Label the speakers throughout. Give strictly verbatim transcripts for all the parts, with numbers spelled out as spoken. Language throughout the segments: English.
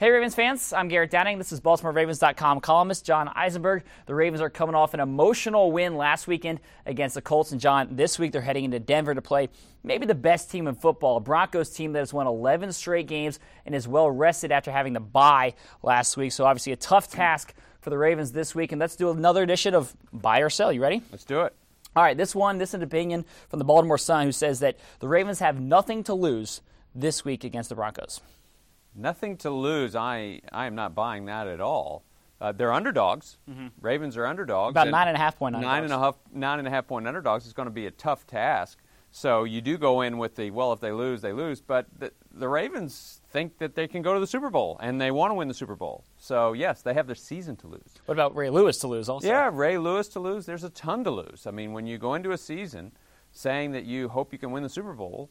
Speaker 1: Hey Ravens fans, I'm Garrett Downing. This is Baltimore Ravens dot com columnist John Eisenberg. The Ravens are coming off an emotional win last weekend against the Colts. And John, this week they're heading into Denver to play maybe the best team in football, a Broncos team that has won eleven straight games and is well rested after having the bye last week. So obviously a tough task for the Ravens this week. And let's do another edition of Buy or Sell. You ready?
Speaker 2: Let's do it.
Speaker 1: All right, this one, this is an opinion from the Baltimore Sun, who says that the Ravens have nothing to lose this week against the Broncos.
Speaker 2: Nothing to lose. I, I am not buying that at all. Uh, they're underdogs. Mm-hmm. Ravens are underdogs.
Speaker 1: About nine and a half point underdogs.
Speaker 2: Nine and a half, nine and a half point underdogs is going to be a tough task. So you do go in with the, well, if they lose, they lose. But the, the Ravens think that they can go to the Super Bowl, and they want to win the Super Bowl. So, yes, they have their season to lose.
Speaker 1: What about Ray Lewis to lose also?
Speaker 2: Yeah, Ray Lewis to lose. There's a ton to lose. I mean, when you go into a season saying that you hope you can win the Super Bowl,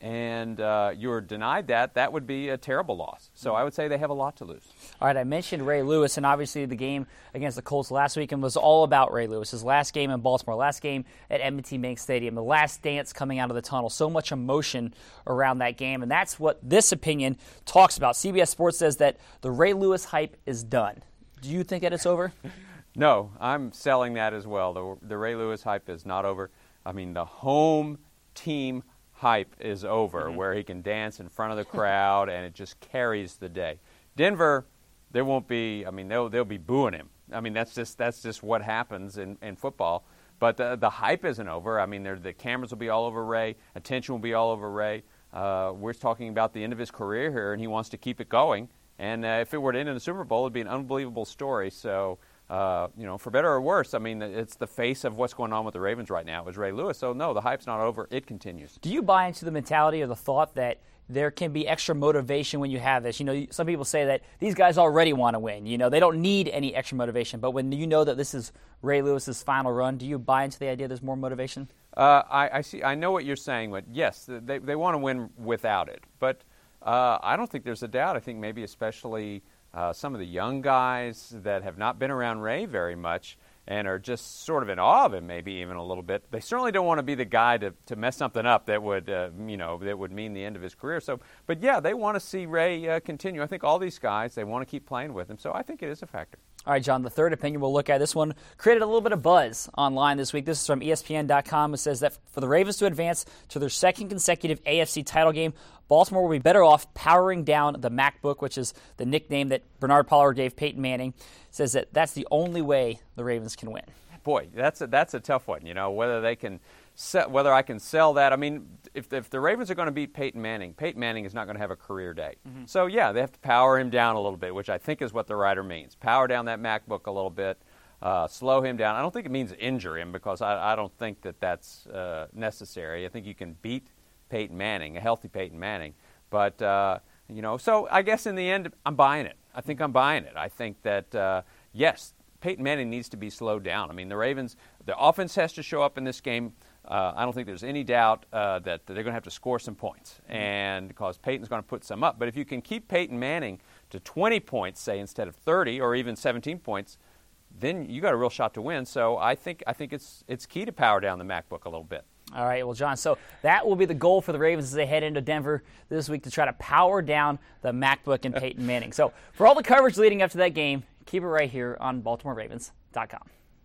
Speaker 2: and uh, you're denied that, that would be a terrible loss. So I would say they have a lot to lose.
Speaker 1: All right, I mentioned Ray Lewis, and obviously the game against the Colts last weekend was all about Ray Lewis. His last game in Baltimore, last game at M and T Bank Stadium, the last dance coming out of the tunnel. So much emotion around that game, and that's what this opinion talks about. C B S Sports says that the Ray Lewis hype is done. Do you think that it's over?
Speaker 2: No, I'm selling that as well. The, the Ray Lewis hype is not over. I mean, the home team hype is over, mm-hmm. where he can dance in front of the crowd and it just carries the day. Denver, there won't be, I mean, they'll they'll be booing him. I mean, that's just that's just what happens in, in football. But the, the hype isn't over. I mean, the cameras will be all over Ray. Attention will be all over Ray. Uh, we're talking about the end of his career here, and he wants to keep it going. And uh, if it were to end in the Super Bowl, it would be an unbelievable story. So, Uh, you know, for better or worse, I mean, it's the face of what's going on with the Ravens right now is Ray Lewis. So, no, the hype's not over. It continues.
Speaker 1: Do you buy into the mentality or the thought that there can be extra motivation when you have this? You know, some people say that these guys already want to win. You know, they don't need any extra motivation. But when you know that this is Ray Lewis's final run, do you buy into the idea there's more motivation?
Speaker 2: Uh, I, I see. I know what you're saying, but yes, they, they want to win without it. But uh, I don't think there's a doubt. I think maybe especially Uh, some of the young guys that have not been around Ray very much and are just sort of in awe of him, maybe even a little bit. They certainly don't want to be the guy to, to mess something up that would, uh, you know, that would mean the end of his career. So, but yeah, they want to see Ray uh, continue. I think all these guys, they want to keep playing with him. So I think it is a factor.
Speaker 1: All right, John, the third opinion we'll look at, this one created a little bit of buzz online this week. This is from E S P N dot com. It says that for the Ravens to advance to their second consecutive A F C title game, Baltimore will be better off powering down the MacBook, which is the nickname that Bernard Pollard gave Peyton Manning. It says that that's the only way the Ravens can win.
Speaker 2: Boy, that's a, that's a tough one. You know, whether they can, sell, whether I can sell that. I mean, if if the Ravens are going to beat Peyton Manning, Peyton Manning is not going to have a career day. Mm-hmm. So yeah, they have to power him down a little bit, which I think is what the writer means. Power down that MacBook a little bit, uh, slow him down. I don't think it means injure him because I, I don't think that that's uh, necessary. I think you can beat Peyton Manning, a healthy Peyton Manning. But uh, you know, so I guess in the end, I'm buying it. I think I'm buying it. I think that uh, yes. Peyton Manning needs to be slowed down. I mean, the Ravens, the offense has to show up in this game. Uh, I don't think there's any doubt uh, that they're going to have to score some points, and because Peyton's going to put some up. But if you can keep Peyton Manning to twenty points, say, instead of thirty or even seventeen points, then you got a real shot to win. So I think I think it's it's key to power down the MacBook a little bit.
Speaker 1: All right, well, John, so that will be the goal for the Ravens as they head into Denver this week to try to power down the MacBook and Peyton Manning. So for all the coverage leading up to that game, keep it right here on Baltimore Ravens dot com.